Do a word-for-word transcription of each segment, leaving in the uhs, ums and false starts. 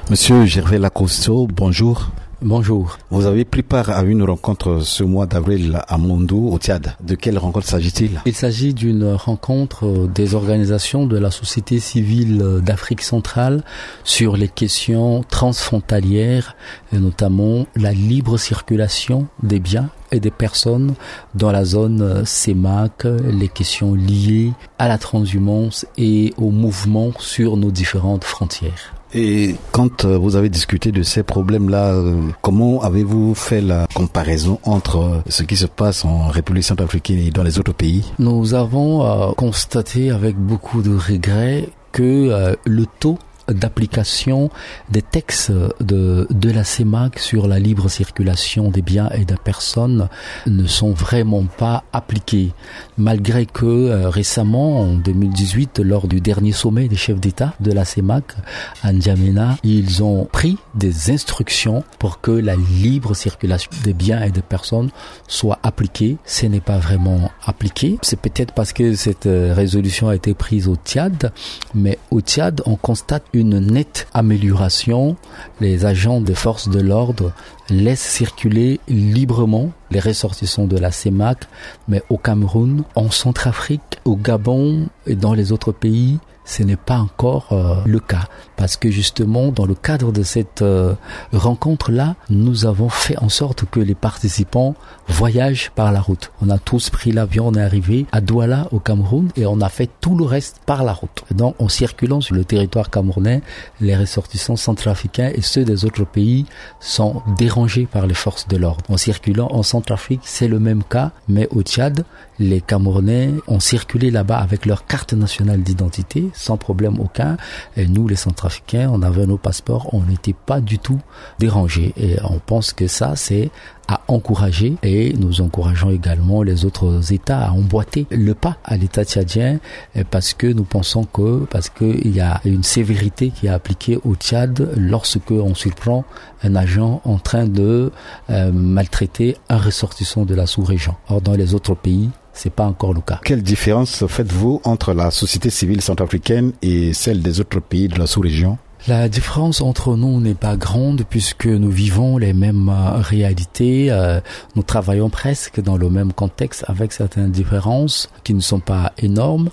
Monsieur Gervais Lacosto, bonjour. Bonjour. Vous avez pris part à une rencontre ce mois d'avril à Mondou, au Tchad. De quelle rencontre s'agit-il? Il s'agit d'une rencontre des organisations de la société civile d'Afrique centrale sur les questions transfrontalières, et notamment la libre circulation des biens et des personnes dans la zone C E M A C, les questions liées à la transhumance et au mouvement sur nos différentes frontières. Et quand vous avez discuté de ces problèmes-là, comment avez-vous fait la comparaison entre ce qui se passe en République centrafricaine et dans les autres pays? Nous avons euh, constaté avec beaucoup de regrets que euh, le taux d'application des textes de, de la C E M A C sur la libre circulation des biens et des personnes ne sont vraiment pas appliqués. Malgré que euh, récemment, en deux mille dix-huit, lors du dernier sommet des chefs d'État de la C E M A C à N'Djamena, ils ont pris des instructions pour que la libre circulation des biens et des personnes soit appliquée. Ce n'est pas vraiment appliqué. C'est peut-être parce que cette résolution a été prise au Tchad, mais au Tchad, on constate une nette amélioration. Les agents des forces de l'ordre laissent circuler librement les ressortissants de la C E M A C, mais au Cameroun, en Centrafrique, au Gabon et dans les autres pays, ce n'est pas encore euh, le cas. Parce que justement, dans le cadre de cette euh, rencontre-là, nous avons fait en sorte que les participants voyagent par la route. On a tous pris l'avion, on est arrivé à Douala, au Cameroun, et on a fait tout le reste par la route. Donc, en circulant sur le territoire camerounais, les ressortissants centrafricains et ceux des autres pays sont dérangés par les forces de l'ordre. En circulant en Centrafrique, c'est le même cas, mais au Tchad, les Camerounais ont circulé là-bas avec leur carte nationale d'identité, sans problème aucun. Et nous, les Centrafricains, on avait nos passeports, on n'était pas du tout dérangés. Et on pense que ça, c'est à encourager, et nous encourageons également les autres États à emboîter le pas à l'État tchadien, parce que nous pensons que, parce qu'il y a une sévérité qui est appliquée au Tchad lorsque on surprend un agent en train de euh, maltraiter un ressortissant de la sous-région. Or, dans les autres pays, c'est pas encore le cas. Quelle différence faites-vous entre la société civile centrafricaine et celle des autres pays de la sous-région? La différence entre nous n'est pas grande puisque nous vivons les mêmes euh, réalités, euh, nous travaillons presque dans le même contexte avec certaines différences qui ne sont pas énormes.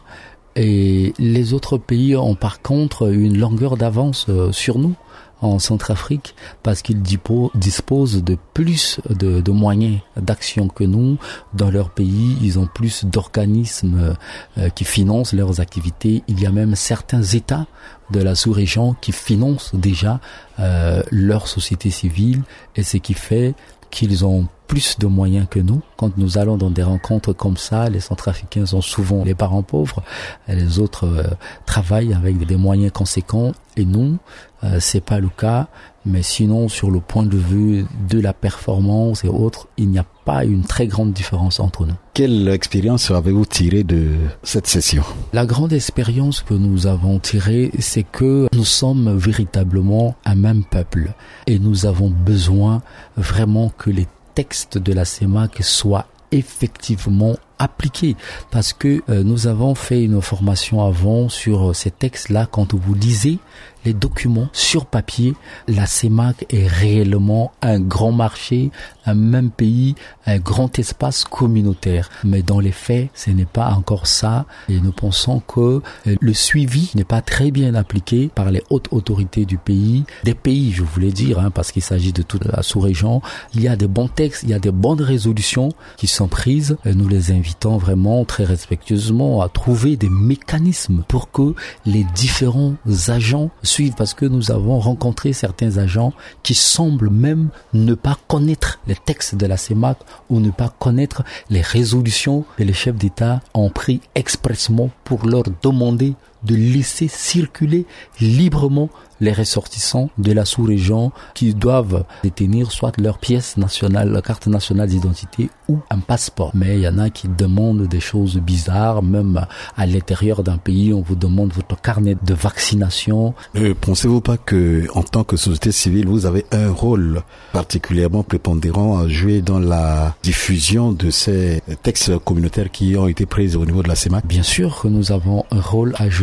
Et les autres pays ont par contre une longueur d'avance euh, sur nous en Centrafrique parce qu'ils disposent de plus de, de moyens d'action que nous. Dans leur pays, ils ont plus d'organismes euh, qui financent leurs activités. Il y a même certains États de la sous-région qui financent déjà euh, leur société civile, et ce qui fait qu'ils ont plus de moyens que nous. Quand nous allons dans des rencontres comme ça, les Centrafricains sont souvent les parents pauvres, et les autres euh, travaillent avec des moyens conséquents, et nous, euh, c'est pas le cas. Mais sinon, sur le point de vue de la performance et autres, il n'y a pas une très grande différence entre nous. Quelle expérience avez-vous tirée de cette session? La grande expérience que nous avons tirée, c'est que nous sommes véritablement un même peuple, et nous avons besoin vraiment que les textes de la C E M A C soient effectivement appliqués, parce que euh, nous avons fait une formation avant sur euh, ces textes-là. Quand vous lisez les documents sur papier, la C E M A C est réellement un grand marché, un même pays, un grand espace communautaire. Mais dans les faits, ce n'est pas encore ça, et nous pensons que euh, le suivi n'est pas très bien appliqué par les hautes autorités du pays, des pays, je voulais dire, hein, parce qu'il s'agit de toute la sous-région. Il y a des bons textes, il y a des bonnes résolutions qui sont prises, et nous les invitons vraiment très respectueusement à trouver des mécanismes pour que les différents agents suivent, parce que nous avons rencontré certains agents qui semblent même ne pas connaître les textes de la C E M A C ou ne pas connaître les résolutions que les chefs d'État ont pris expressément pour leur demander de laisser circuler librement les ressortissants de la sous-région qui doivent détenir soit leur pièce nationale, leur carte nationale d'identité ou un passeport. Mais il y en a qui demandent des choses bizarres, même à l'intérieur d'un pays, on vous demande votre carnet de vaccination. Ne pensez-vous pas que, en tant que société civile, vous avez un rôle particulièrement prépondérant à jouer dans la diffusion de ces textes communautaires qui ont été pris au niveau de la C E M A C? Bien sûr que nous avons un rôle à jouer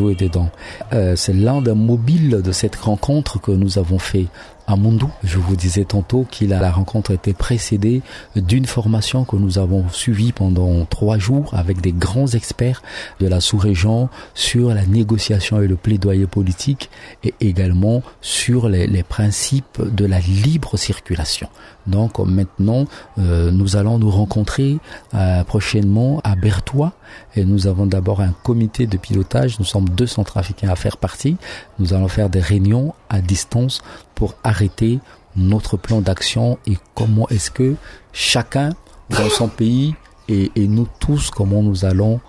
jouer dedans. Euh, c'est l'un des mobiles de cette rencontre que nous avons fait à Moundou. Je vous disais tantôt qu'il a la rencontre était précédée d'une formation que nous avons suivie pendant trois jours avec des grands experts de la sous-région sur la négociation et le plaidoyer politique et également sur les, les principes de la libre circulation. Donc maintenant, euh, nous allons nous rencontrer euh, prochainement à Bertoua et nous avons d'abord un comité de pilotage. Nous sommes deux Centrafricains à faire partie. Nous allons faire des réunions à distance pour arrêter notre plan d'action et comment est-ce que chacun dans son pays et, et nous tous, comment nous allons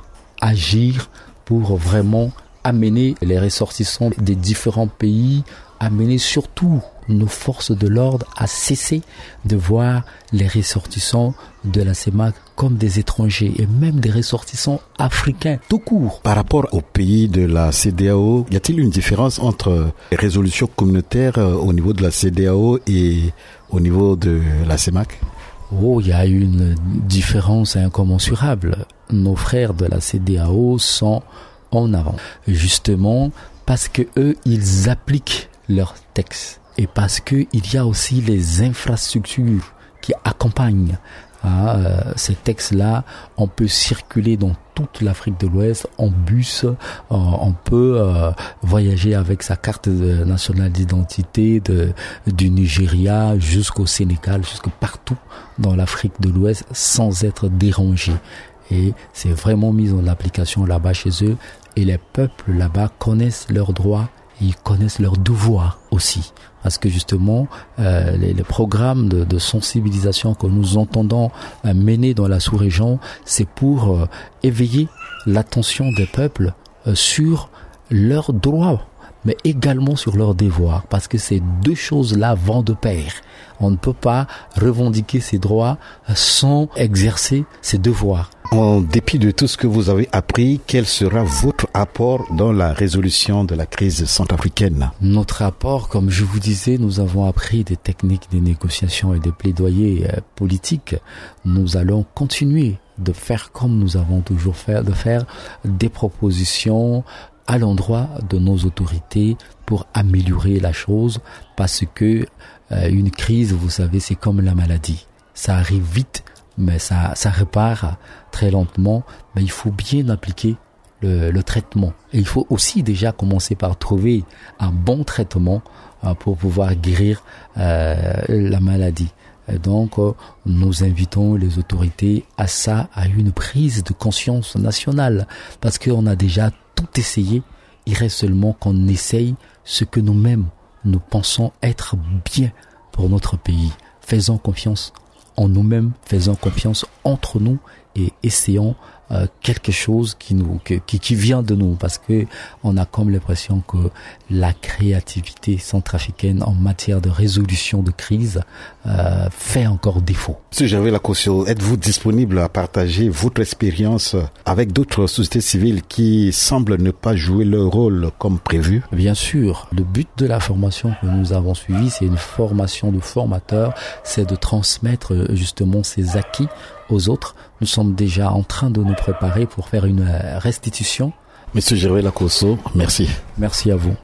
agir pour vraiment amener les ressortissants des différents pays, amener surtout nos forces de l'ordre à cesser de voir les ressortissants de la C E M A C comme des étrangers et même des ressortissants africains tout court. Par rapport aux pays de la C E D E A O, y a-t-il une différence entre les résolutions communautaires au niveau de la C E D E A O et au niveau de la C E M A C? Oh, il y a une différence incommensurable. Nos frères de la C E D E A O sont en avant, justement parce que eux, ils appliquent leurs textes. Et parce que il y a aussi les infrastructures qui accompagnent hein, euh, ces textes-là. On peut circuler dans toute l'Afrique de l'Ouest en bus, euh, on peut euh, voyager avec sa carte de, nationale d'identité de, du Nigeria jusqu'au Sénégal, jusque partout dans l'Afrique de l'Ouest sans être dérangé. Et c'est vraiment mis en application là-bas chez eux. Et les peuples là-bas connaissent leurs droits. Ils connaissent leurs devoirs aussi. Parce que justement, euh, les, les programmes de, de sensibilisation que nous entendons euh, mener dans la sous-région, c'est pour euh, éveiller l'attention des peuples euh, sur leurs droits, mais également sur leurs devoirs. Parce que ces deux choses-là vont de pair. On ne peut pas revendiquer ses droits sans exercer ses devoirs. En dépit de tout ce que vous avez appris, quel sera votre apport dans la résolution de la crise centrafricaine? Notre apport, comme je vous disais, nous avons appris des techniques de négociation et de plaidoyer euh, politique. Nous allons continuer de faire comme nous avons toujours fait, de faire des propositions à l'endroit de nos autorités pour améliorer la chose, parce que euh, une crise, vous savez, c'est comme la maladie. Ça arrive vite, mais ça, ça repart très lentement. Mais il faut bien appliquer le, le traitement. Et il faut aussi déjà commencer par trouver un bon traitement euh, pour pouvoir guérir euh, la maladie. Et donc, euh, nous invitons les autorités à ça, à une prise de conscience nationale. Parce qu'on a déjà tout essayé. Il reste seulement qu'on essaye ce que nous-mêmes, nous pensons être bien pour notre pays. Faisons confiance en nous-mêmes, faisons confiance entre nous et essayons euh, quelque chose qui nous qui, qui vient de nous, parce que on a comme l'impression que la créativité centrafricaine en matière de résolution de crise euh, fait encore défaut. Monsieur Gervais Lacossio, êtes-vous disponible à partager votre expérience avec d'autres sociétés civiles qui semblent ne pas jouer leur rôle comme prévu? Bien sûr. Le but de la formation que nous avons suivie, c'est une formation de formateurs, c'est de transmettre justement ces acquis aux autres. Nous sommes déjà en train de nous préparer pour faire une restitution. Monsieur Gervais Lacossio, merci. Merci à vous.